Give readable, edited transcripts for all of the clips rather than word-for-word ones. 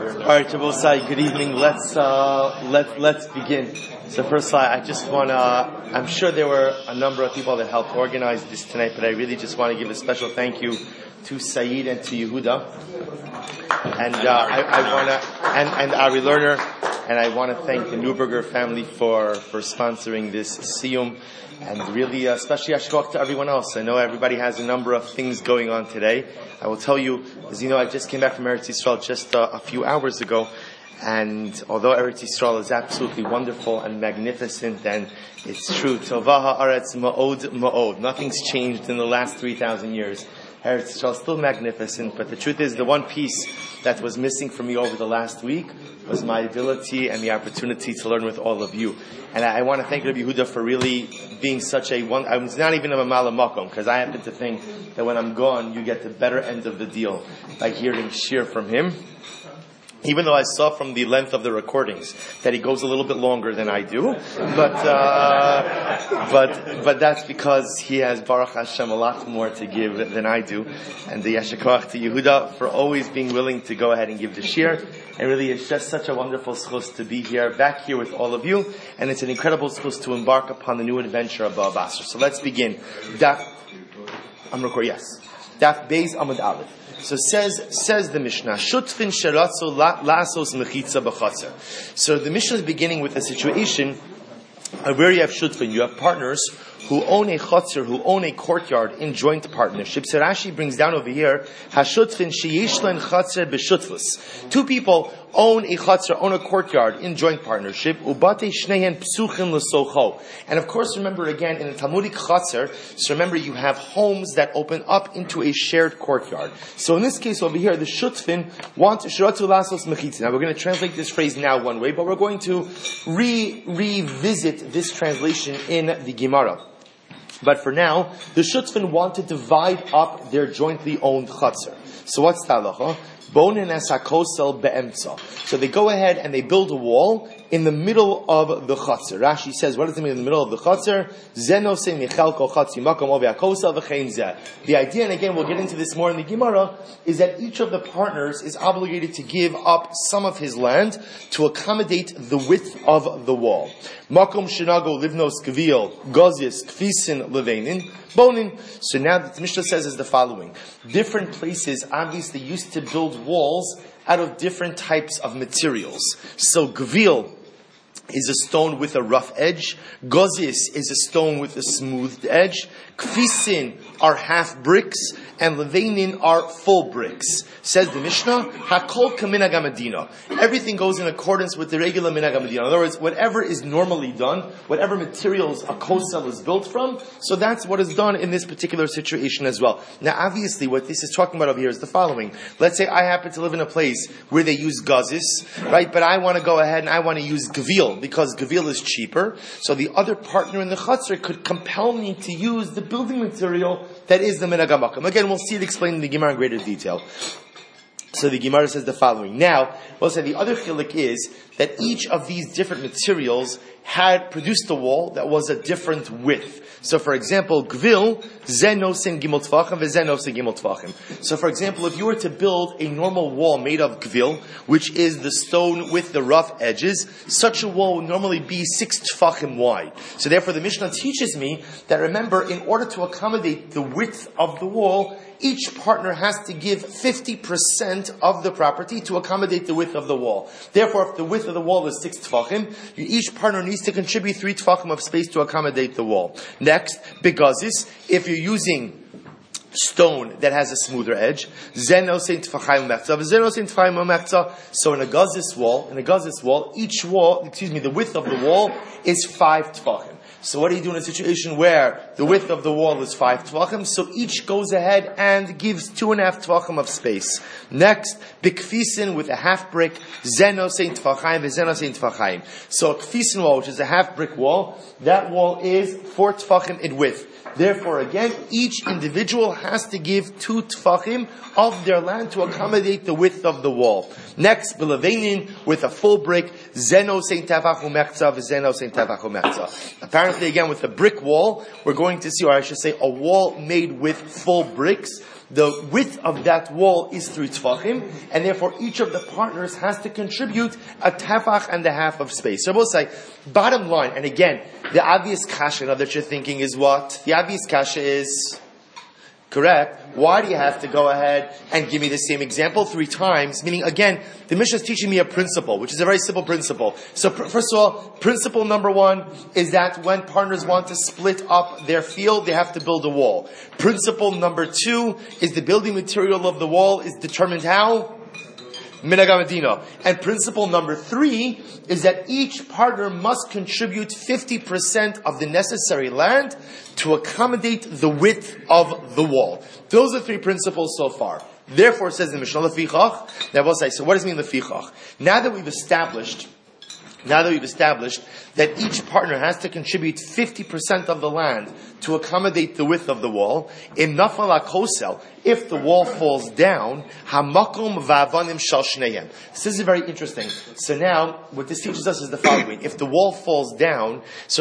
All right, Jabosai, good evening. Let's begin. So first, I just want to, I'm sure there were a number of people that helped organize this tonight, but I really just want to give a special thank you to Saeed and to Yehuda. And I want to, and Ari Lerner, and I want to thank the Neuberger family for sponsoring this Siyum. And really, especially Ashkoch to everyone else. I know everybody has a number of things going on today. I will tell you, as you know, I just came back from Eretz Yisrael just a few hours ago. And although Eretz Yisrael is absolutely wonderful and magnificent, and it's true, Tovah ha'aretz ma'od ma'od. Nothing's changed in the last 3,000 years. Eretz Yisrael is still magnificent, but the truth is the one piece that was missing for me over the last week was my ability and the opportunity to learn with all of you. And I want to thank Rabbi Yehuda for really being such a one. I was not even a Mamala Makom, because I happen to think that when I'm gone, you get the better end of the deal by hearing shir from him. Even though I saw from the length of the recordings that he goes a little bit longer than I do, but that's because he has Baruch Hashem a lot more to give than I do, and the Yeshikoach to Yehuda for always being willing to go ahead and give the shir. And really, it's just such a wonderful schus to be here, back here with all of you, and it's an incredible schus to embark upon the new adventure of Ba'al Basra. So let's begin. Daf Beis Amud Aleph. So says the Mishnah, Shutfin sheratzu lasos mechitza b'chatzer. So the Mishnah is beginning with a situation where you have shutfin, you have partners who own a chatzer, who own a courtyard in joint partnership. So Rashi brings down over here, Hashutfin sheyesh len chatzer b'shutfus. Two people own a chatzer, own a courtyard in joint partnership. Ubate shnehen psuchim l'socho. And of course, remember again, in the Talmudic chatzer, so remember you have homes that open up into a shared courtyard. So in this case over here, the shutfin want shiratu lasos mechitza. Now we're going to translate this phrase now one way, but we're going to revisit this translation in the Gemara. But for now, the shutfin want to divide up their jointly owned chatzer. So what's the halacha? Bonin es hakosel be'emtza. So they go ahead and they build a wall in the middle of the chatzer. Rashi says, what does it mean in the middle of the chatzer? Zenose michalko chatzi makom ovi hakosel v'chein zeh. The idea, and again we'll get into this more in the Gemara, is that each of the partners is obligated to give up some of his land to accommodate the width of the wall. Makom shenago livnos gvil gozis kfisin levenin bonin. So now the Mishnah says is the following: different places obviously used to build walls out of different types of materials. So gvil is a stone with a rough edge. Gozis is a stone with a smoothed edge. Kfisin are half bricks, and levenin are full bricks. Says the Mishnah, Hakol kaminag hamadina. Everything goes in accordance with the regular minhag hamadina. In other words, whatever is normally done, whatever materials a kosel is built from, so that's what is done in this particular situation as well. Now, obviously, what this is talking about over here is the following. Let's say I happen to live in a place where they use gazis, right? But I want to go ahead and I want to use gavil, because gavil is cheaper. So the other partner in the chutzner could compel me to use the building material that is the minhag hamakam. Again, we'll see it explained in the Gemara in greater detail. So the Gemara says the following. Now, we'll say the other chilik is that each of these different materials had produced a wall that was a different width. So, for example, gvil, zenosin gimel tvachim, vezenosin gimel tvachim. So, for example, if you were to build a normal wall made of gvil, which is the stone with the rough edges, such a wall would normally be 6 tvachim wide. So, therefore, the Mishnah teaches me that, remember, in order to accommodate the width of the wall, each partner has to give 50% of the property to accommodate the width of the wall. Therefore, if the width of the wall is 6 tefachim, each partner needs to contribute 3 tefachim of space to accommodate the wall. Next, begazis, if you're using stone that has a smoother edge, so in a gazis wall, each wall, the width of the wall is 5 tefachim. So what do you do in a situation where the width of the wall is 5 tvachim? So each goes ahead and gives 2.5 tvachim of space. Next, bikfisin with a half brick, zenosein tvachayim, vezenosein tvachayim. So a kfisin wall, which is a half brick wall, that wall is 4 tvachim in width. Therefore, again, each individual has to give 2 tefachim of their land to accommodate the width of the wall. Next, b'levenin with a full brick, zeno sein tefach umechza, v'zeno sein tefach umechza. Apparently, again, with a brick wall, we're going to see, or I should say, a wall made with full bricks. the width of that wall is 3 tefachim, and therefore each of the partners has to contribute a tefach and a half of space. So we'll say, bottom line, and again, the obvious kasha that you're thinking is what? The obvious kasha is... Correct. Why do you have to go ahead and give me the same example 3 times? Meaning, again, the Mishnah is teaching me a principle, which is a very simple principle. So, first of all, principle number 1 is that when partners want to split up their field, they have to build a wall. Principle number 2 is the building material of the wall is determined how? Minhag HaMedina. And principle number 3 is that each partner must contribute 50% of the necessary land to accommodate the width of the wall. Those are 3 principles so far. Therefore, says the Mishnah, Lefichach. Now, we'll say, so what does it mean, Lefichach? Now that we've established that each partner has to contribute 50% of the land to accommodate the width of the wall, in nafal hakosel, if the wall falls down, hamakom va'avanim shal shneihem. This is very interesting. So now, what this teaches us is the following. If the wall falls down,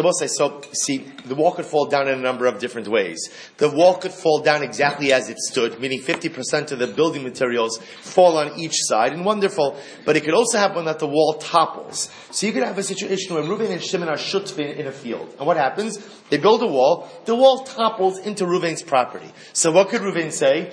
the wall could fall down in a number of different ways. The wall could fall down exactly as it stood, meaning 50% of the building materials fall on each side, and wonderful. But it could also happen that the wall topples. So you could have a situation where Reuven and Shimon are shutfin in a field. And what happens? They build a wall. The wall topples into Reuven's property. So what could Reuven say?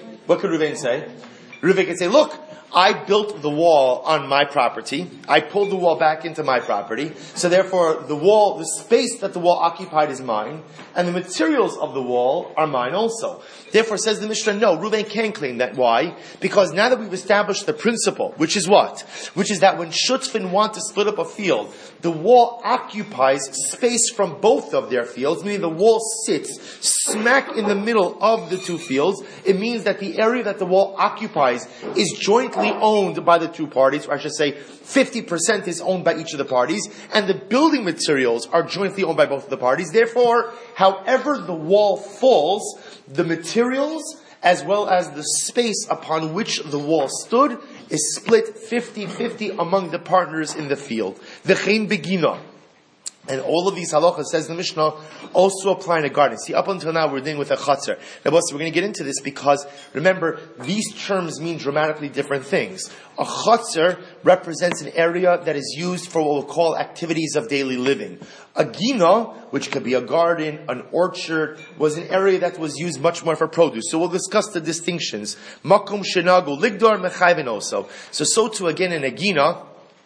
Reuven could say, look, I built the wall on my property. I pulled the wall back into my property. So therefore, the space that the wall occupied is mine, and the materials of the wall are mine also. Therefore, says the Mishnah, no, Reuven can't claim that. Why? Because now that we've established the principle, which is what? Which is that when Shutzfin want to split up a field, the wall occupies space from both of their fields, meaning the wall sits smack in the middle of the 2 fields. It means that the area that the wall occupies is jointly owned by the 2 parties, or I should say 50% is owned by each of the parties, and the building materials are jointly owned by both of the parties. Therefore, however the wall falls, the materials as well as the space upon which the wall stood is split 50-50 among the partners in the field. V'chein begina. And all of these halachas, says the Mishnah, also apply in a garden. See, up until now we're dealing with a chatzar. Now, we're going to get into this because, remember, these terms mean dramatically different things. A chatzar represents an area that is used for what we'll call activities of daily living. A gina, which could be a garden, an orchard, was an area that was used much more for produce. So we'll discuss the distinctions. Makom shenagu ligdar mechayven also. So too again in a gina,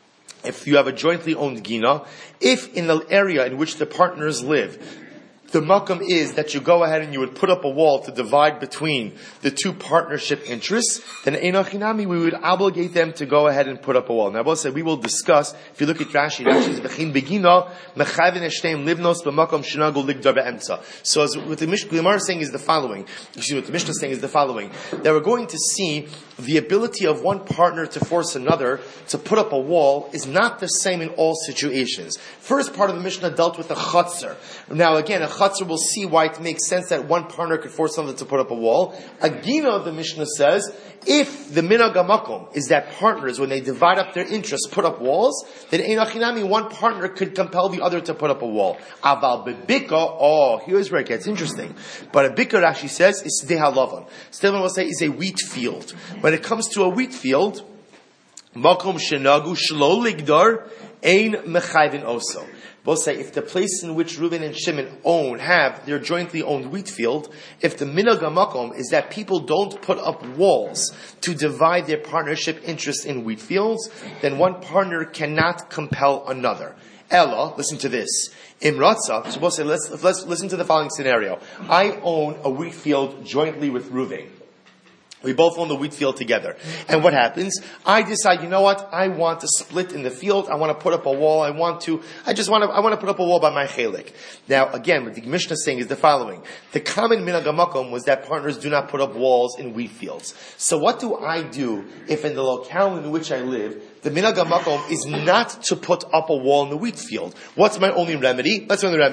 if you have a jointly owned gina, if in the area in which the partners live, the makam is that you go ahead and you would put up a wall to divide between the 2 partnership interests, then einachinami, we would obligate them to go ahead and put up a wall. Now, we will discuss, if you look at Rashi is Bechin Begina, Mechayven Eshtem Livnos B'Makam Shenagul Ligdar Be'emtza. So as what the Gemara is saying is the following, what the Mishnah is saying is the following, that we're going to see the ability of one partner to force another to put up a wall is not the same in all situations. First part of the Mishnah dealt with a chatzar. Now again, a chatzar will see why it makes sense that one partner could force another to put up a wall. A gina, the Mishnah says, if the minhag hamakom is that partners, when they divide up their interests, put up walls, then einachinami, one partner could compel the other to put up a wall. Aval bebika, here's where it gets interesting. But a bika, Rashi says, is sdei halavan. Stephen will say is a wheat field. When it comes to a wheat field, makom shenagu shlo ligdar ein mechayvin oso. We'll say if the place in which Reuven and Shimon have their jointly owned wheat field, if the minhag hamakom is that people don't put up walls to divide their partnership interest in wheat fields, then one partner cannot compel another. Ella, listen to this. Imratza, so we'll say let's listen to the following scenario. I own a wheat field jointly with Reuven. We both own the wheat field together. And what happens? I decide, you know what? I want to split in the field. I want to put up a wall. I want to put up a wall by my chelik. Now, again, what the Mishnah is saying is the following. The common minhag hamakom was that partners do not put up walls in wheat fields. So what do I do if in the locale in which I live, the minhag hamakom is not to put up a wall in the wheat field? What's my only remedy?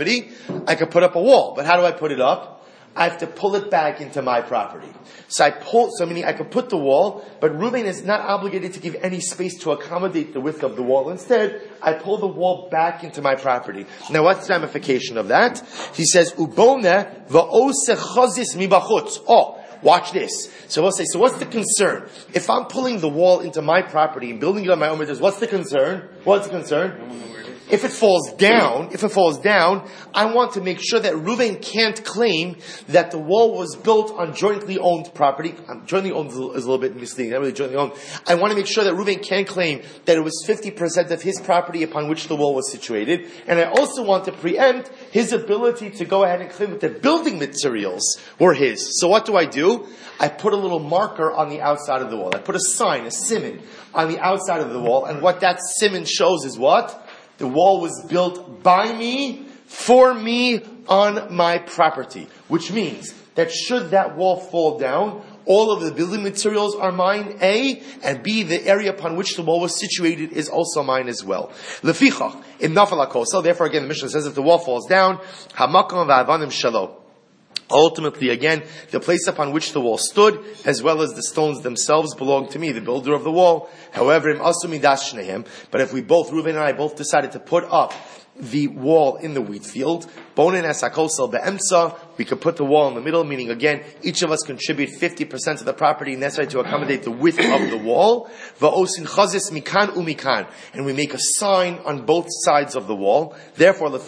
I could put up a wall. But how do I put it up? I have to pull it back into my property. Meaning I could put the wall, but Reuven is not obligated to give any space to accommodate the width of the wall. Instead, I pull the wall back into my property. Now, what's the ramification of that? He says, Ubone va'ose chazis mibachutz. Watch this. So we'll say, so what's the concern? If I'm pulling the wall into my property and building it on my own materials, what's the concern? What's the concern? If it falls down, I want to make sure that Reuven can't claim that the wall was built on jointly owned property. Jointly owned is a little bit misleading, not really jointly owned. I want to make sure that Reuven can't claim that it was 50% of his property upon which the wall was situated. And I also want to preempt his ability to go ahead and claim that the building materials were his. So what do? I put a little marker on the outside of the wall. I put a sign, a siman, on the outside of the wall. And what that siman shows is what? The wall was built by me, for me, on my property. Which means that should that wall fall down, all of the building materials are mine, A, and B, the area upon which the wall was situated is also mine as well. Lefichach, in nafal hakosel, therefore again the Mishnah says if the wall falls down, hamakom va'avanim shalo. Ultimately, again, the place upon which the wall stood, as well as the stones themselves, belong to me, the builder of the wall. However, but if we both, Reuven and I, both decided to put up the wall in the wheat field, we could put the wall in the middle, meaning again, each of us contribute 50% of the property necessary to accommodate the width of the wall. And we make a sign on both sides of the wall. Therefore, if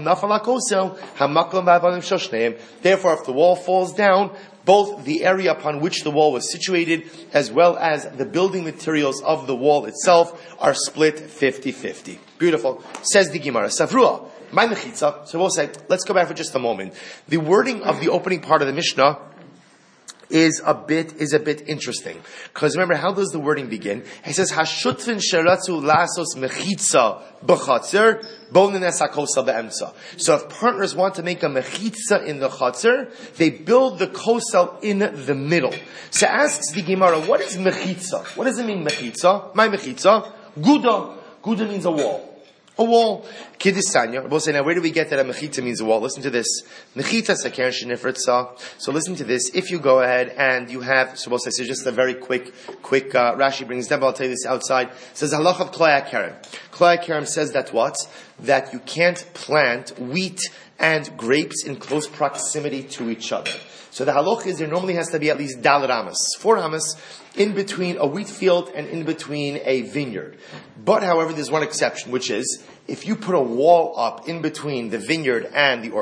the wall falls down, both the area upon which the wall was situated, as well as the building materials of the wall itself, are split 50-50. Beautiful. Says the Gemara, Savrua, my mechitza. So we'll say, let's go back for just a moment. The wording of the opening part of the Mishnah is a bit interesting. Because remember, how does the wording begin? He says, Hashutfin sheratzu lasos mechitza b'chatzer, bonenes hakosa be'emtza. So if partners want to make a mechitza in the chatzer, they build the kosel in the middle. So asks the Gemara, what is mechitza? What does it mean mechitza? My mechitza? Guda. Guda means a wall. A wall. Kidisanya. We'll say, now where do we get that a mechitza means a wall? Listen to this. Mechitza saker shenifritza. So listen to this. If you go ahead and you have, so we'll say, so just a very quick, Rashi brings down, but I'll tell you this outside. It says, halach of Klai HaKerem. Klai HaKerem says that what? That you can't plant wheat and grapes in close proximity to each other. So the halach is there normally has to be at least dal ramas, 4 ramas, in between a wheat field and in between a vineyard. But however, there's one exception, which is if you put a wall up in between the vineyard and the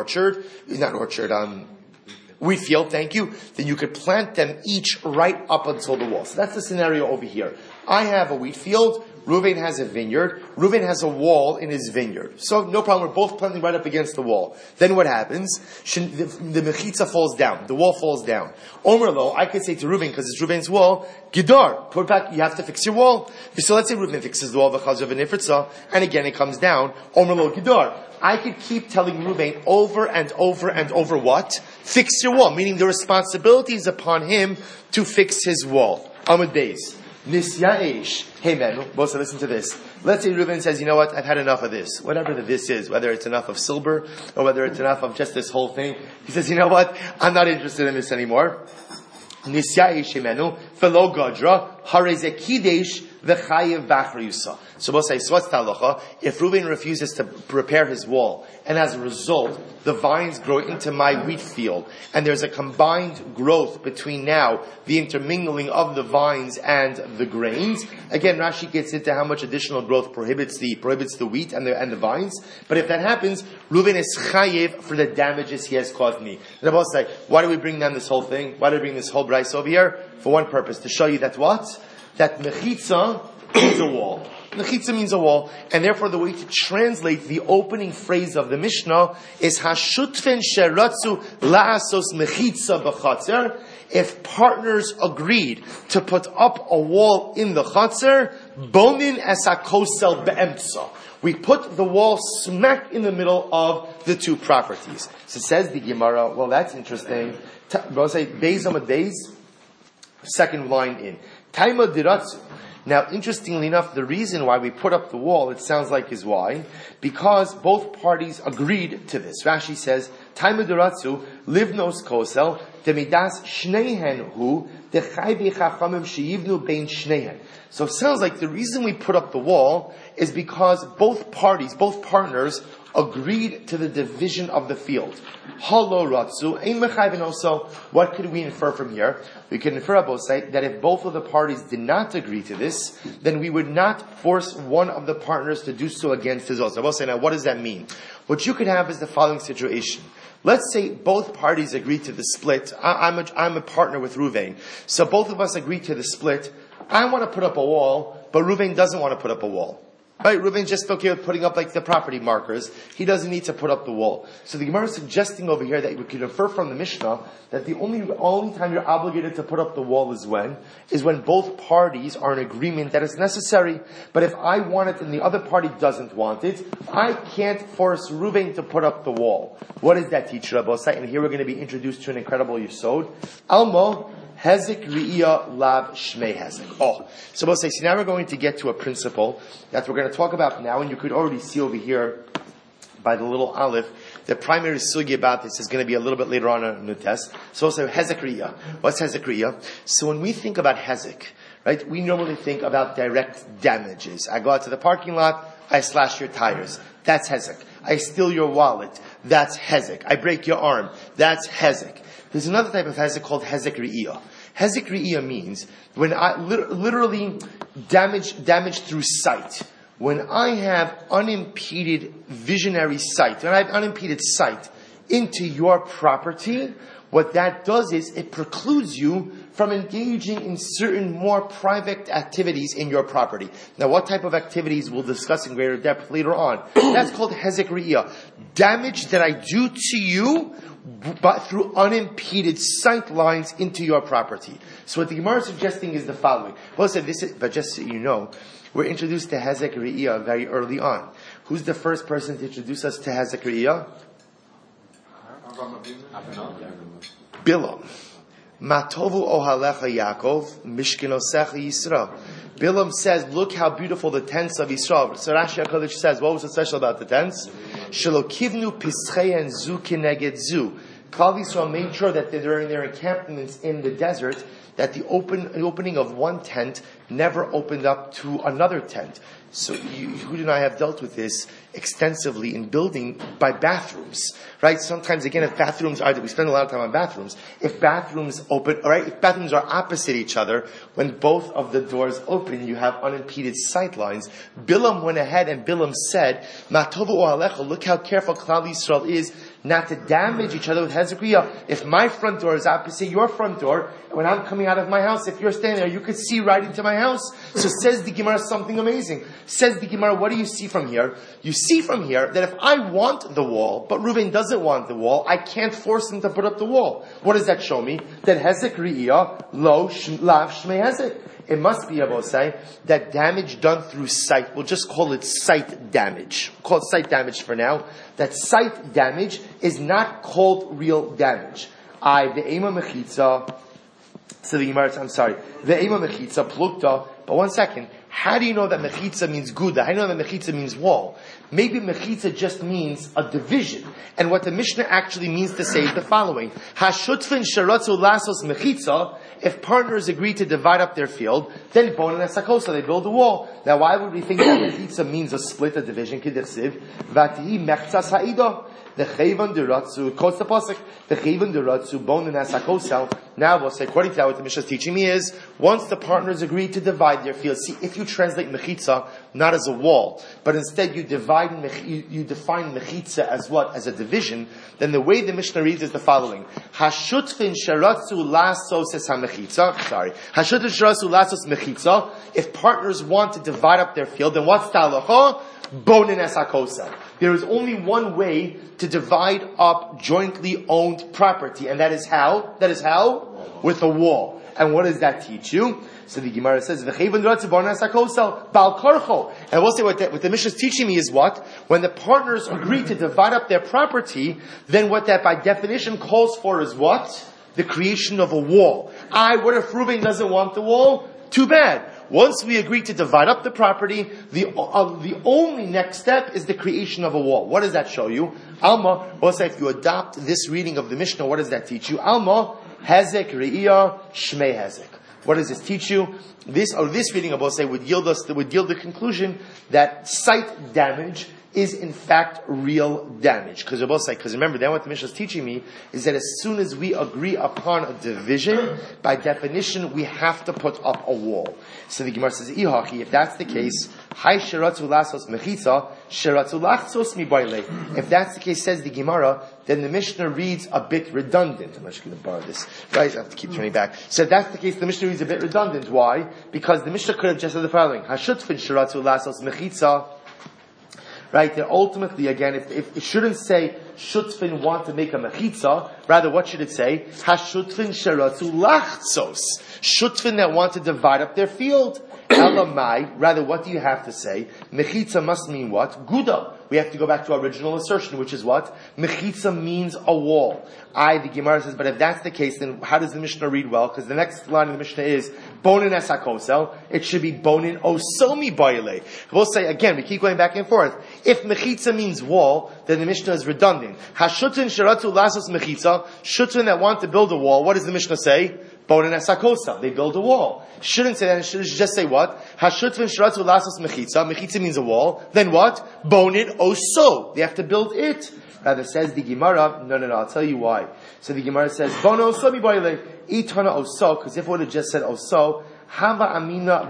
wheat field, thank you, then you could plant them each right up until the wall. So that's the scenario over here. I have a wheat field, Reuven has a vineyard, Reuven has a wall in his vineyard. So no problem, we're both planting right up against the wall. Then what happens? The mechitza falls down, the wall falls down. Omer lo, I could say to Reuven, because it's Reuven's wall, Gidar, put back, you have to fix your wall. So let's say Reuven fixes the wall, and again it comes down, Omer lo, Gidar. I could keep telling Reuven over and over and over what? Fix your wall, meaning the responsibility is upon him to fix his wall. Amud Beis. Nisya'ish. Hey man, Bosa, listen to this. Let's say Reuven says, you know what, I've had enough of this. Whatever this is, whether it's enough of silver, or whether it's enough of just this whole thing. He says, you know what, I'm not interested in this anymore. Nisya'ish himenu, velo gadra, harezekidesh, v'chayev b'achriyusa. So we'll say, so what's talacha? If Reuven refuses to repair his wall, and as a result, the vines grow into my wheat field, and there's a combined growth between now, the intermingling of the vines and the grains. Again, Rashi gets into how much additional growth prohibits the wheat and the vines. But if that happens, Reuven is chayev for the damages he has caused me. And I'll say, why do we bring down this whole thing? Why do we bring this whole brais over here? For one purpose, to show you that what? That mechitza is a wall. Mechitza means a wall, and therefore the way to translate the opening phrase of the Mishnah is Hashutfen sheratzu la'asos mechitza b'chatzer. If partners agreed to put up a wall in the chatzer, bonin es hakosel be'emtza. We put the wall smack in the middle of the two properties. So says the Gemara, well that's interesting. We'll say Beis Amud Beis, second line in. Taima diratzu. Now, interestingly enough, the reason why we put up the wall, it sounds like, is why? Because both parties agreed to this. Rashi says, Taima diratzu, livnos kosel, demidas shneihen hu, dechai b'chachamim sheyivnu bein shneihen. So it sounds like the reason we put up the wall is because both parties, both partners, agreed to the division of the field. Halo ratzu, ein mechayvin also. What could we infer from here? We could infer, Abosai, that if both of the parties did not agree to this, then we would not force one of the partners to do so against his also. Abosai, now what does that mean? What you could have is the following situation. Let's say both parties agree to the split. I'm a partner with Ruvain. So both of us agree to the split. I want to put up a wall, but Ruvain doesn't want to put up a wall. Right? Ruvain's just okay with putting up like the property markers. He doesn't need to put up the wall. So the Gemara is suggesting over here that we can infer from the Mishnah that the only time you're obligated to put up the wall is when both parties are in agreement that it's necessary. But if I want it and the other party doesn't want it, I can't force Ruvain to put up the wall. What does that teach, Rabbosai? And here we're going to be introduced to an incredible yesod. Almo Hezek Ri'iyah Lav Shmei Hezek. So we'll say, now we're going to get to a principle that we're going to talk about now, and you could already see over here by the little aleph, the primary sugi about this is going to be a little bit later on in the test. So we'll say Hezek Ri'iyah. What's Hezek Ri'iyah? So when we think about Hezek, right, we normally think about direct damages. I go out to the parking lot, I slash your tires. That's Hezek. I steal your wallet. That's Hezek. I break your arm. That's Hezek. There's another type of hezek called hezek re'iyah. Hezek re'iyah means when I literally damage through sight. When I have unimpeded visionary sight, when I have unimpeded sight into your property, what that does is it precludes you from engaging in certain more private activities in your property. Now, what type of activities we'll discuss in greater depth later on. That's called hezek re'iyah. Damage that I do to you but through unimpeded sight lines into your property. So what the Gemara is suggesting is the following. Well, but just so you know, we're introduced to Hezek Re'iyah very early on. Who's the first person to introduce us to Hezek Re'iyah? Bilam. Matovu ohalecha Yaakov, mishkenosecha Yisrael. Bilam says, look how beautiful the tents of Yisrael. So Rashi HaKadosh says, what was so special about the tents? Shelo kivnu pischei and zu kineged zu. Klal Yisrael made sure that during their encampments in the desert, that the opening of one tent never opened up to another tent. So Yehud and I have dealt with this extensively in building by bathrooms, right? Sometimes, again, if bathrooms are, we spend a lot of time on bathrooms. If bathrooms open, right? If bathrooms are opposite each other, when both of the doors open, you have unimpeded sight lines. Bilam went ahead and Bilam said, "Matovu o'alecha." Look how careful Klal Yisrael is not to damage each other with hezek re'iyah. If my front door is opposite your front door, when I'm coming out of my house, if you're standing there, you could see right into my house. So says the Gemara something amazing. Says the Gemara, what do you see from here? You see from here that if I want the wall, but Reuven doesn't want the wall, I can't force him to put up the wall. What does that show me? That hezek re'iyah lo lav shmei hezek. It must be able to say that damage done through sight, we'll just call it sight damage. We'll call it sight damage for now. That sight damage is not called real damage. Ve'ema mechitza. So the Gemara, I'm sorry. Ve'ema mechitza plukta. But one second. How do you know that mechitza means guda? How do you know that mechitza means wall? Maybe mechitza just means a division. And what the Mishnah actually means to say is the following. Hashutfin sharatzu lasos mechitza. If partners agree to divide up their field, then bonan esakosa, they build a wall. Now why would we think that mechitza means a split, a division? Kidirsiv. Vatihi mechtzas ha'idah. The chayvan deratzu, quotes the pasuk, the chayvan deratzu bonan esakosel. Now we'll say, according to that, what the Mishnah is teaching me is, once the partners agree to divide their field, see, if you translate mechitza not as a wall, but instead you define mechitza as what? As a division, then the way the Mishnah reads is the following. Hashutfin sharatzu lasos es ha-mechitza, Hashutfin sharatzu lasos mechitza, if partners want to divide up their field, then what's the halacha? Bonin es hakosa. There is only one way to divide up jointly owned property, and that is how? With a wall. And what does that teach you? So the Gemara says, and we'll say what the Mishnah is teaching me is what? When the partners agree to divide up their property, then what that by definition calls for is what? The creation of a wall. What if Reuben doesn't want the wall? Too bad. Once we agree to divide up the property, the only next step is the creation of a wall. What does that show you? Alma, we'll say if you adopt this reading of the Mishnah, what does that teach you? Alma, hezek re'iyah, shmei hezek. What does this teach you? This reading of say would yield the conclusion that sight damage is in fact real damage. Because remember, then what the Mishnah is teaching me is that as soon as we agree upon a division, by definition, we have to put up a wall. So the Gemara says, if that's the case, if that's the case, says the Gemara, then the Mishnah reads a bit redundant. I'm actually going to borrow this. Right? I have to keep turning back. So if that's the case, the Mishnah reads a bit redundant. Why? Because the Mishnah could have just said the following. Right? That ultimately, again, if it shouldn't say shutfin want to make a mechitza, rather what should it say? Hashutfin sharatu lachtzos. Shutfin that want to divide up their field. Elamai, rather what do you have to say? Mechitza must mean what? Guda. We have to go back to our original assertion, which is what? Mechitza means a wall. The Gemara says, but if that's the case, then how does the Mishnah read well? Because the next line of the Mishnah is, bonin es hakosel. It should be bonin osomi bayile. We'll say, again, we keep going back and forth. If mechitza means wall, then the Mishnah is redundant. Hashutin sharatu lasos mechitza. Shutin that want to build a wall, what does the Mishnah say? Bonin es hakosel. They build a wall. Shouldn't say that. It should just say what? Hashutin sharatu lasos mechitza. Mechitza means a wall. Then what? Bonin oso. They have to build it. Rather says the Gemara, no, I'll tell you why. So the Gemara says, Bono oso mi boile, itana oso, because if it would have just said oso, hava amina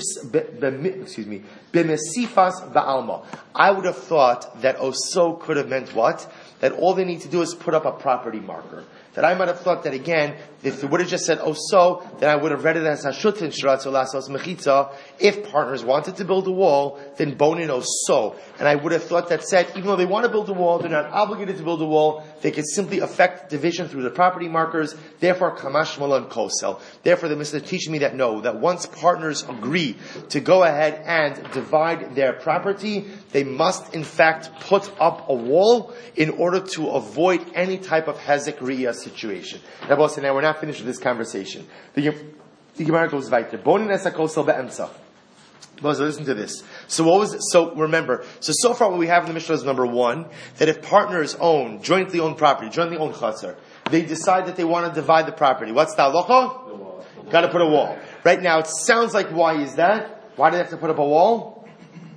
b'mesifas ba'alma. I would have thought that oso could have meant what? That all they need to do is put up a property marker. That I might have thought that again, if it would have just said oso, then I would have read it as hashutin shratzo lasos mechitza. If partners wanted to build a wall, then bonin oso. And I would have thought that said, even though they want to build a wall, they're not obligated to build a wall. They can simply affect division through the property markers. Therefore, kamash malon kosel. Therefore, the Mishnah is teaching me that no, that once partners agree to go ahead and divide their property, they must in fact put up a wall in order to avoid any type of hezek riyah situation. Now we're not finished with this conversation. The Gemara goes weiter. Bonin es hakosel be'emtza. Listen to this. So remember, so far what we have in the Mishnah is number one, that if partners jointly own property, jointly own chatzar, they decide that they want to divide the property. What's the halacha? Got to put a wall. Right now, it sounds like, why is that? Why do they have to put up a wall?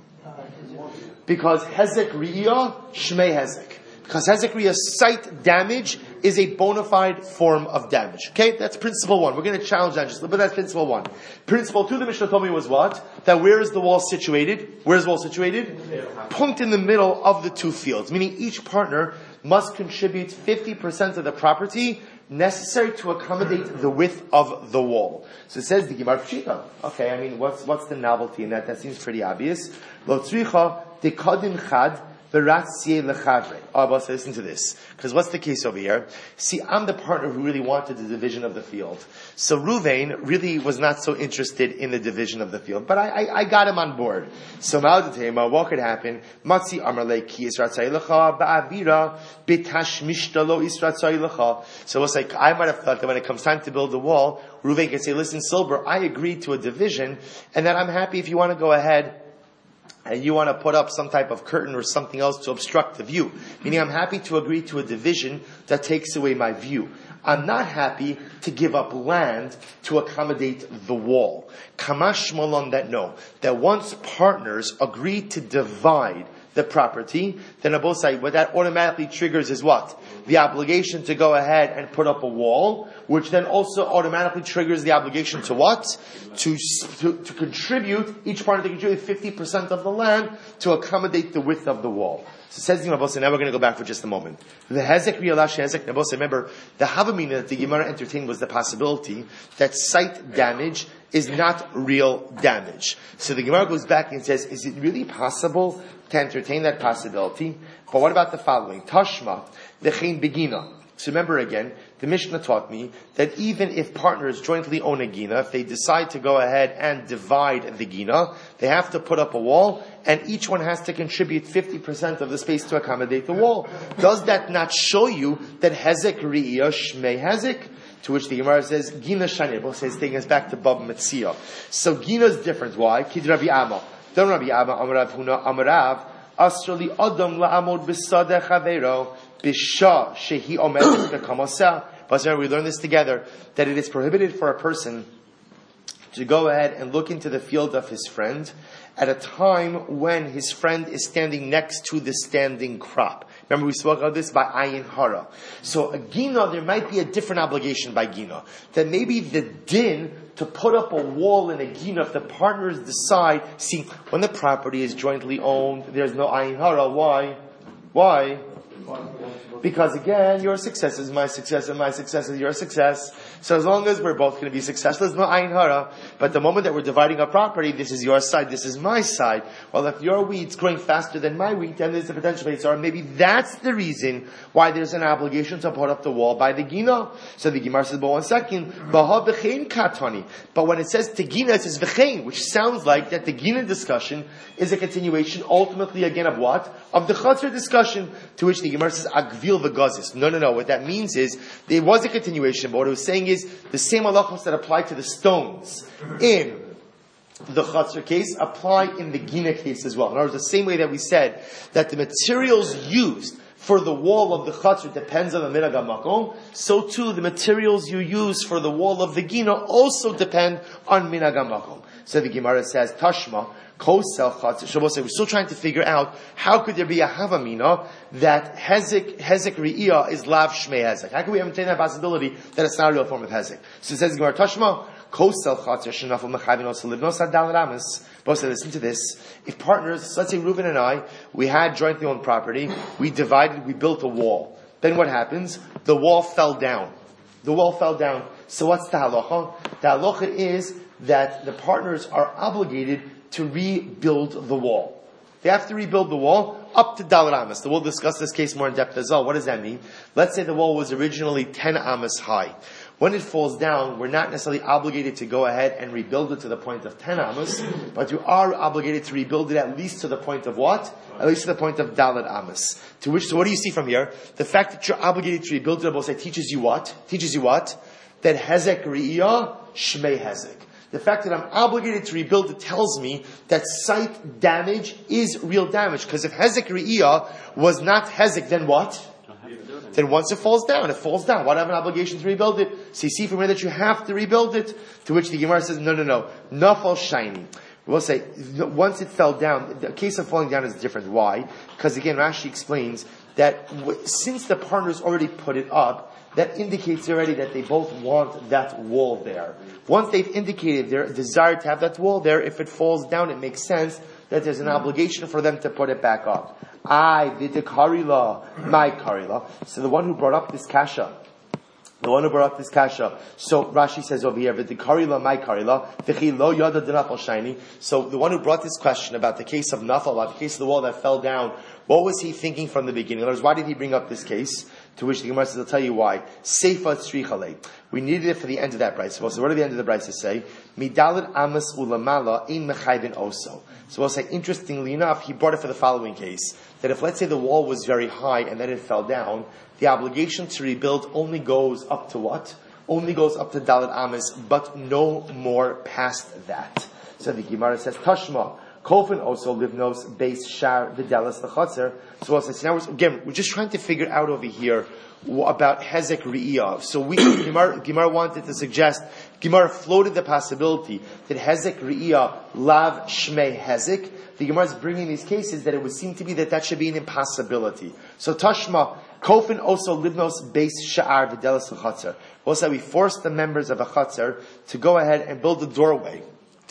Because hezek riyah, shmei hezek. Because hezek riyah, sight damage, is a bona fide form of damage. Okay? That's principle one. We're going to challenge that just a little bit. That's principle one. Principle two, the Mishnah told me was what? That where is the wall situated? Where is the wall situated? Punkt in the middle of the two fields. Meaning each partner must contribute 50% of the property necessary to accommodate the width of the wall. So it says the Gemara Pshita. Okay, I mean, what's the novelty in that? That seems pretty obvious. Lo tzricha dekadin chad. So listen to this. Because what's the case over here? See, I'm the partner who really wanted the division of the field. So Ruvain really was not so interested in the division of the field. But I got him on board. So what could happen? Matzi amarle ki isratzaylecha ba'avira bitashmishtalo isratzaylecha. So it's like, I might have thought that when it comes time to build the wall, Ruvain could say, listen, Silber, I agreed to a division, and that I'm happy if you want to go ahead and you want to put up some type of curtain or something else to obstruct the view. Meaning I'm happy to agree to a division that takes away my view. I'm not happy to give up land to accommodate the wall. Kamash malon, that no. That once partners agree to divide the property, then Abosai, what that automatically triggers is what? The obligation to go ahead and put up a wall, which then also automatically triggers the obligation to what? To contribute, each party to contribute 50% of the land to accommodate the width of the wall. So it says the Abosai, now we're going to go back for just a moment. The Hezek Riyalash Hezek Abosai, remember, the Havamina that the Gemara entertained was the possibility that sight damage is not real damage. So the Gemara goes back and says, is it really possible to entertain that possibility? But what about the following? Tashma, Lechein Begina. So remember again, the Mishnah taught me that even if partners jointly own a gina, if they decide to go ahead and divide the gina, they have to put up a wall, and each one has to contribute 50% of the space to accommodate the wall. Does that not show you that Hezek Riyah Shmei Hezek? To which the Gemara says, Gina Shanir, says, taking us back to Bab Metzia. So Gina is different. Why? Kid Rabbi Amma. Don't Rabbi Amma, Amarav Huna, Amarav, Astrali Adam La'amod B'sadeh Chaveiro, B'shah Shehi Omed B'kamaseh. But we learn this together, that it is prohibited for a person to go ahead and look into the field of his friend, at a time when his friend is standing next to the standing crop. Remember we spoke about this by ayin hara. So a gina, there might be a different obligation by gina. That maybe the din to put up a wall in a gina, if the partners decide, see, when the property is jointly owned, there's no ayin hara. Why? Because again, your success is my success and my success is your success. So as long as we're both going to be successful, there's no ayin hara. But the moment that we're dividing up property, this is your side, this is my side. Well, if your wheat's growing faster than my wheat, then there's a potential yitzhar. Maybe that's the reason why there's an obligation to put up the wall by the gina. So the Gemara says, but 1 second, Baha v'chein katani. But when it says tegina, it says v'chein, which sounds like that the gina discussion is a continuation, ultimately again of what? Of the chatzar discussion, to which the Gemara says, agvil v'gazis. No. What that means is, there was a continuation, but what it was saying is, the same halachos that apply to the stones in the chatzar case apply in the gina case as well. In other words, the same way that we said that the materials used for the wall of the chatzar depends on the minhag hamakom, so too the materials you use for the wall of the gina also depend on minhag hamakom. So the Gemara says, Tashma, Kosel Chatzar. We're still trying to figure out how could there be a Havamina that Hezek Re'iyah is Lav Shmei Hezek. How can we entertain that possibility that it's not a real form of Hezek? So it says Gemara Tashma, Kosel Chatzar Shenafel Mechavin Osa Livnos Adal Ramas. Both say, listen to this. If partners, let's say Reuven and I, we had jointly owned property, we divided, we built a wall. Then what happens? The wall fell down. So what's the halacha? The halacha is that the partners are obligated to rebuild the wall. They have to rebuild the wall up to Dal Amas. We'll discuss this case more in depth as well. What does that mean? Let's say the wall was originally 10 Amas high. When it falls down, we're not necessarily obligated to go ahead and rebuild it to the point of 10 Amas, but you are obligated to rebuild it at least to the point of what? At least to the point of Dalet Amas. So what do you see from here? The fact that you're obligated to rebuild it, both teaches you what? That Hezek Re'iyah, Shmei Hezek. The fact that I'm obligated to rebuild it tells me that site damage is real damage. Because if Hezek Re'iyah was not Hezek, then what? Then once it falls down. Why do I have an obligation to rebuild it? So you see from here that you have to rebuild it. To which the Gemara says, no. Nafal shiny. We'll say, once it fell down, the case of falling down is different. Why? Because again, Rashi explains that since the partners already put it up, that indicates already that they both want that wall there. Once they've indicated their desire to have that wall there, if it falls down, it makes sense that there's an obligation for them to put it back up. I did the karila, my karila. So the one who brought up this kasha. So Rashi says over here, the karila, my karila, lo yada denafal shiny. So the one who brought this question about the case of nafal, about the case of the wall that fell down, what was he thinking from the beginning? In other words, why did he bring up this case? To which the Gemara says, I'll tell you why. Seifa tzrichale. We needed it for the end of that brayso. So what did the end of the brayso say? Midalad amas ulamala ein mechayvin oso. So we'll say, interestingly enough, he brought it for the following case. That if, let's say, the wall was very high and then it fell down, the obligation to rebuild only goes up to what? Only goes up to Dalet Amas, but no more past that. So the Gemara says, Tashma, Kofin also livnos base shar v'delas l'chatzer. So we'll say, now we're just trying to figure out over here about Hezek Re'iyah. So Gemara wanted to suggest, Gemara floated the possibility that Hezek Re'iyah lav shmei Hezek. The Gemara is bringing these cases that it would seem to be that should be an impossibility. So Tashma, Kofin also livnos base sha'ar v'delas l'chatzer. We'll say we forced the members of a chatzar to go ahead and build a doorway.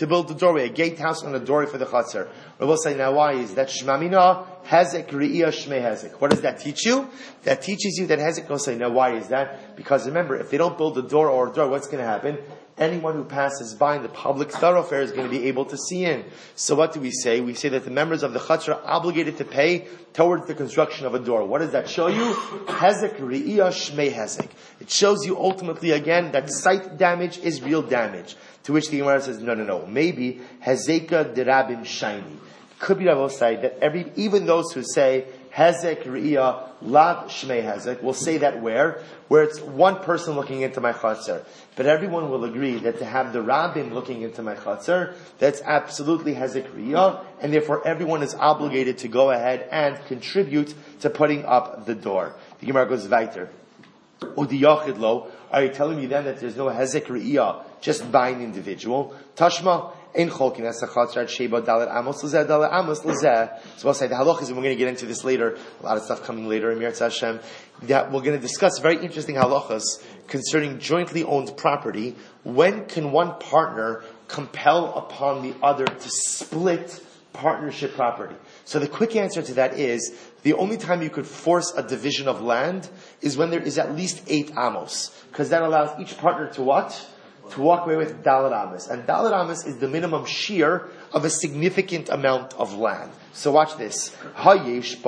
A gatehouse and a doorway for the chatzar. We'll say, now why is that? Shmamina Hezek Re'iyah Shmei Hezek. What does that teach you? That teaches you that Hezek. We'll say, now why is that? Because remember, if they don't build a door or a door, what's going to happen? Anyone who passes by in the public thoroughfare is going to be able to see in. So what do we say? We say that the members of the chatzar are obligated to pay towards the construction of a door. What does that show you? Hezek Re'iyah Shmei Hezek. It shows you ultimately again that sight damage is real damage. To which the Gemara says, no. Maybe Hezeka derabim shiny. Could be Rabbi say that even those who say Hezek Re'iyah lav shmei Hezek will say that where it's one person looking into my chatzar. But everyone will agree that to have the rabbin looking into my chatzar, that's absolutely Hezek Re'iyah, and therefore everyone is obligated to go ahead and contribute to putting up the door. The Gemara goes weiter. Udiyachid lo. Are you telling me then that there's no Hezek Re'iyah just by an individual? Tashma, Ein cholkin as a chatzar at sheba dalet amos l'zeh dalet amos l'zeh. So we'll say the halachas, and we're going to get into this later. A lot of stuff coming later in Mirz Hashem. That we're going to discuss very interesting halachas concerning jointly owned property. When can one partner compel upon the other to split partnership property? So the quick answer to that is, the only time you could force a division of land is when there is at least 8 amos. Because that allows each partner to what? To walk away with dalet amos. And dalet amos is the minimum shear of a significant amount of land. So watch this. If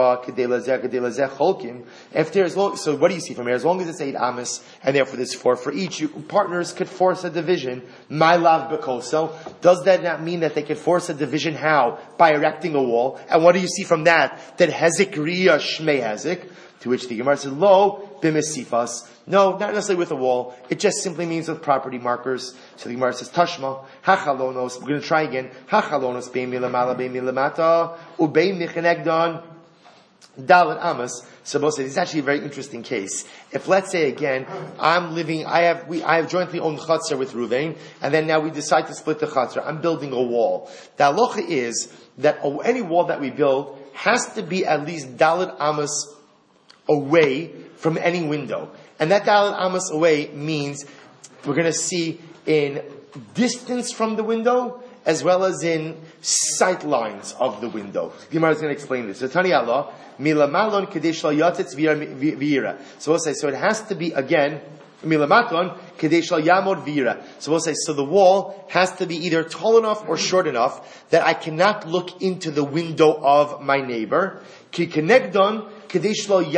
there's so what do you see from here? As long as it's 8 amos, and therefore there's 4 for each, partners could force a division. My lav bekoso. Does that not mean that they could force a division? How? By erecting a wall. And what do you see from that? That hezek riya shmei hezek. To which the Gemara says, lo b'mesifas. No, not necessarily with a wall. It just simply means with property markers. So the Gemara says, Tashma, hachalonos. We're going to try again. Hachalonos bein milamala bein milamata ubein michenegdon dalet amos. So both say this is actually a very interesting case. If let's say again, I have jointly owned chutzner with Ruvain, and then now we decide to split the chutzner. I'm building a wall. The halacha is that any wall that we build has to be at least dalet amos away from any window. And that dalet amos away means we're going to see in distance from the window as well as in sight lines of the window. The Gemara is going to explain this. So Tani Allah, milamalon kadesh la yatetz v'ira. So we'll say, so it has to be again, milamaton kadesh la yamod v'ira. So we'll say, so the wall has to be either tall enough or short enough that I cannot look into the window of my neighbor. Ki kenegdon kadesh lo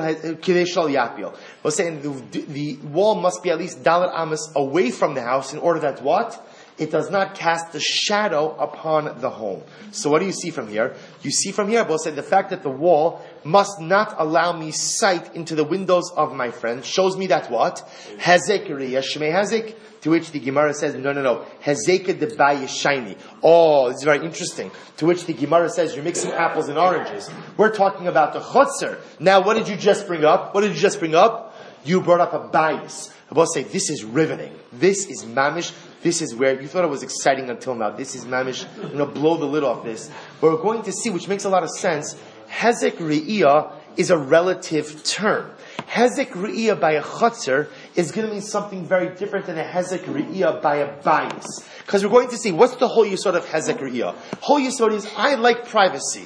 yapil. We're saying the wall must be at least dalet amos away from the house in order that what? It does not cast the shadow upon the home. So what do you see from here? You see from here, we'll say the fact that the wall must not allow me sight into the windows of my friends shows me that what? Hezek riya shmei hezek. To which the Gemara says, no. Hezeka de shiny. Oh, this is very interesting. To which the Gemara says, you're mixing apples and oranges. We're talking about the chotzer. Now, what did you just bring up? You brought up a bias. I will say, this is riveting. This is mamish. This is where you thought it was exciting until now. This is mamish. I'm going to blow the lid off this. But we're going to see, which makes a lot of sense, hezek re'iyah is a relative term. Hezek re'iyah by a chotzer is going to mean something very different than a hezek re'iyah by a bias. Because we're going to see, what's the whole yisod of hezek re'iyah? Whole yisod is, I like privacy.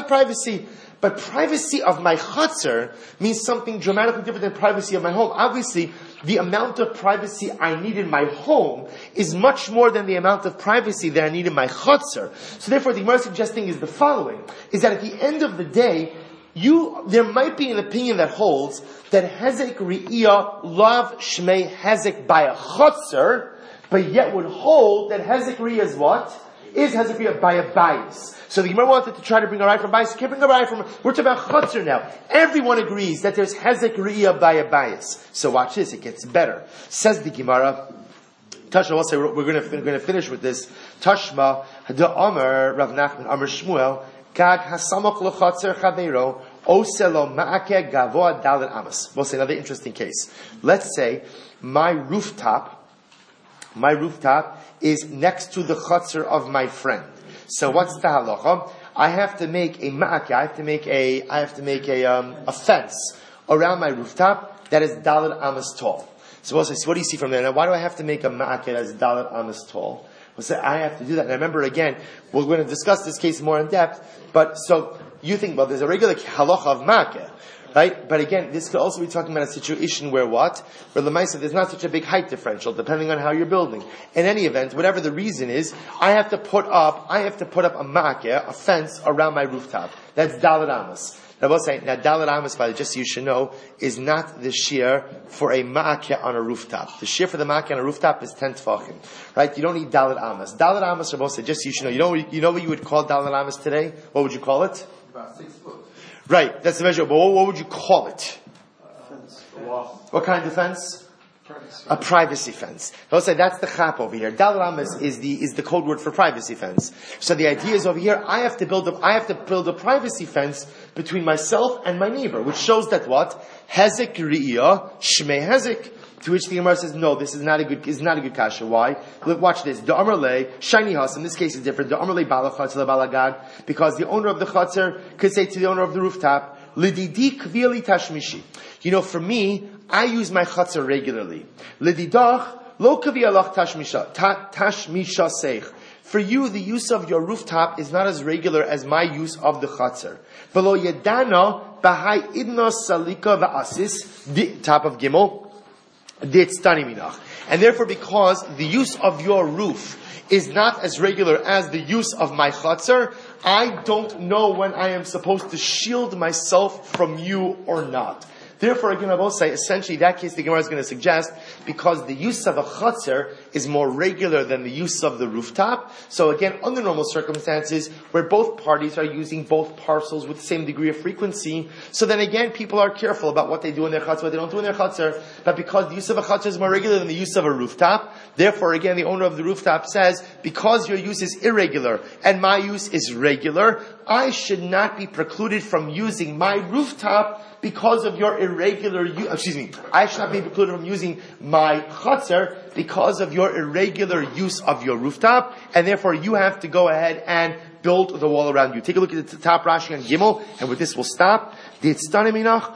But privacy of my chotzer means something dramatically different than privacy of my home. Obviously, the amount of privacy I need in my home is much more than the amount of privacy that I need in my chotzer. So therefore, the Gemara is suggesting is the following, is that at the end of the day, there might be an opinion that holds that hezek re'iyah lav shmei hezek by a chotzer, but yet would hold that hezek re'iyah is what? Is hezek re'iyah by a bias. So the Gemara wanted to try to bring a right from bias. Can't bring a right from. We're talking about chotzer now. Everyone agrees that there's hezek re'iyah by a bias. So watch this; it gets better. Says the Gemara. Tashma. We'll say we're going to finish with this. Tashma the Amar Rav Nachman Amar Shmuel Gag hasamach lechotzer chaveiro oselo ma'ake gavoa dalet amos. We'll say another interesting case. Let's say my rooftop is next to the chotzer of my friend. So what's the halacha? I have to make a ma'ake. I have to make a fence around my rooftop that is dalet amos tall. So we'll say, so what do you see from there? Now, why do I have to make a ma'ake that is dalet amos tall? We'll say, I have to do that. And remember, again, we're going to discuss this case more in depth. But so you think, well, there's a regular halacha of ma'ake, right? But again, this could also be talking about a situation where what? Where l'maisa, there's not such a big height differential, depending on how you're building. In any event, whatever the reason is, I have to put up a ma'ake, a fence around my rooftop. That's dalet amos. Now, we'll say, dalet amos, just so you should know, is not the shear for a ma'ake on a rooftop. The shear for the ma'ake on a rooftop is 10 tefachim. Right? You don't need dalet amos. Dalet amos, Rabbi said, just so you should know. You know what you would call dalet amos today? What would you call it? About 6 foot. Right, that's the measure. But what would you call it? Fence. A wall. What kind of fence? Privacy. A privacy fence. I'll say that's the chap over here. Dalet amos is the code word for privacy fence. So the idea is over here, I have to build a privacy fence between myself and my neighbor, which shows that what? Hezek re'iyah shmei hezek. To which the Gemara says, no, this is not a good kasha. Why? Look, watch this. The Amar Le, shiny house, in this case is different. The Amar Le bala chatzar balagad, because the owner of the chatzar could say to the owner of the rooftop, Lididi kvili tashmishi. For me, I use my chatzar regularly. Lididach, lo kavi alach tashmisha seich. For you, the use of your rooftop is not as regular as my use of the chatzar. V'lo yedana b'hai idna salika v'asis, top of Gimel, and therefore, because the use of your roof is not as regular as the use of my chatzar, I don't know when I am supposed to shield myself from you or not. Therefore, again, I will say, essentially, in that case, the Gemara is going to suggest, because the use of a chatzar is more regular than the use of the rooftop. So again, under normal circumstances, where both parties are using both parcels with the same degree of frequency, so then again, people are careful about what they do in their chatzar, what they don't do in their chatzar. But because the use of a chatzar is more regular than the use of a rooftop, therefore, again, the owner of the rooftop says, because your use is irregular and my use is regular, I should not be precluded from using my rooftop because of your irregular use. I should not be precluded from using my chatzar because of your irregular use of your rooftop, and therefore you have to go ahead and build the wall around you. Take a look at the top Rashi on Gimel, and with this we'll stop. Divrei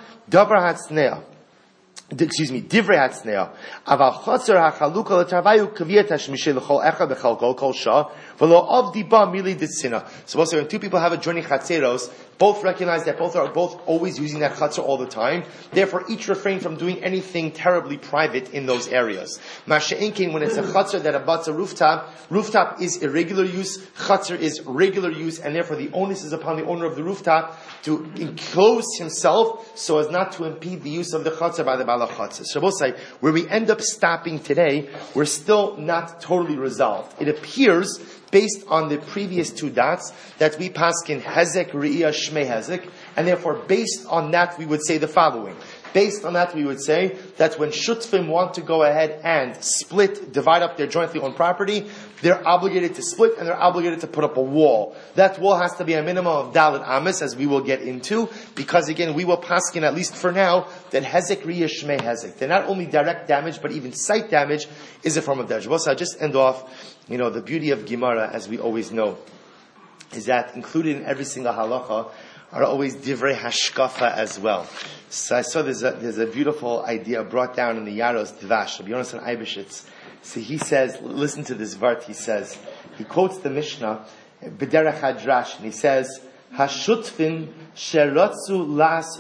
Hatznea. Aval chatzar hachaluka l'tarvayu kaviyat hashmishei l'chol echad b'chalko kol shah v'lo avdi ba mili ditzina. So also when two people have a joining chatzeros, both recognize that both are always using that chatzar all the time. Therefore, each refrain from doing anything terribly private in those areas. Masha'inkin, when it's a chatzar that abuts a rooftop is irregular use, chatzar is regular use, and therefore the onus is upon the owner of the rooftop to enclose himself so as not to impede the use of the chatzar by the bala chatzar. So we'll say, where we end up stopping today, we're still not totally resolved. It appears, based on the previous two dots, that we paskin hezek re'iyah shmei hezek, and therefore based on that we would say the following. Based on that we would say that when shutfim want to go ahead and divide up their jointly owned property, they're obligated to split and they're obligated to put up a wall. That wall has to be a minimum of dalet amis, as we will get into, because again we will paskin, at least for now, that hezek re'iyah shmei hezek. They're not only direct damage, but even sight damage is a form of damage. Well, so I'll just end off. The beauty of Gemara, as we always know, is that included in every single halacha are always divrei hashkafa as well. So I saw there's a beautiful idea brought down in the Yaros Dvash, Rabbi Yonasan Eibeshitz. So he says, listen to this vart, he quotes the Mishnah, B'derech Hadrash, and he says, Hashutfin sheratzu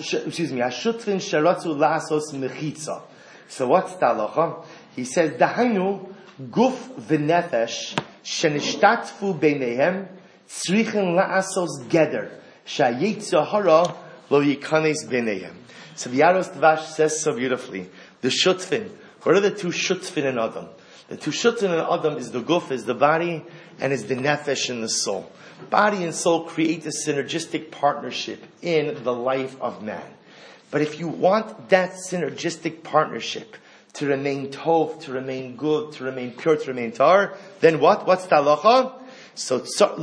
lasos mechitza. So what's the halacha? He says, Dahainu, Guf v'nefesh shenishtatfu beinehem tzrichen la'asos geder shayitza hara lo yikanes beinehem. So the Yaros Dvash says so beautifully, the shutfin. What are the two shutfin in Adam? The two shutfin in Adam is the guf, is the body, and is the nefesh in the soul. Body and soul create a synergistic partnership in the life of man. But if you want that synergistic partnership to remain tov, to remain good, to remain pure, to remain tar, then what? What's the halacha? So,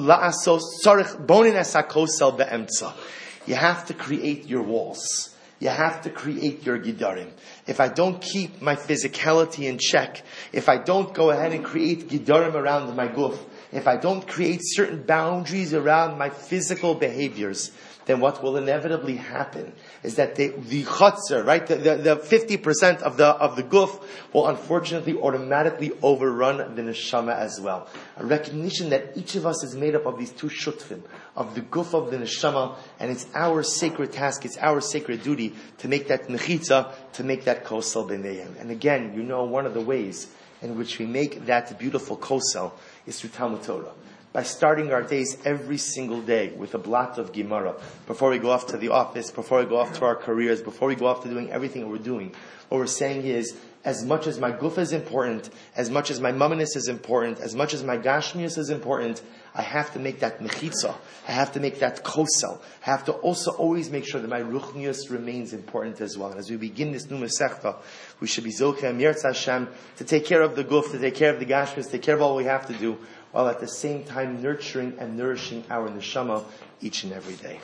you have to create your walls. You have to create your gidarim. If I don't keep my physicality in check, if I don't go ahead and create gidarim around my guf, if I don't create certain boundaries around my physical behaviors, then what will inevitably happen is that the chatzar, right, the 50% of the guf will unfortunately automatically overrun the neshama as well. A recognition that each of us is made up of these two shutfim, of the guf of the neshama, and it's our sacred task, it's our sacred duty to make that nechitza, to make that kosel b'neihem. And again, one of the ways in which we make that beautiful kosel is through Talmud Torah. By starting our days every single day with a blot of Gemara, before we go off to the office, before we go off to our careers, before we go off to doing everything that we're doing, what we're saying is, as much as my guf is important, as much as my mumminess is important, as much as my gashmius is important, I have to make that mechitza. I have to make that kosel. I have to also always make sure that my ruchnius remains important as well. And as we begin this new Masechta, we should be zochem Yirtz Hashem to take care of the guf, to take care of the gashmius, to take care of all we have to do, while at the same time nurturing and nourishing our neshama each and every day.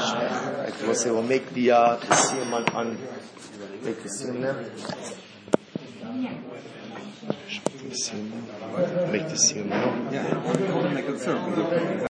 We'll make the siyum on make the siyum now. Make the seal now. Yeah, make it circle.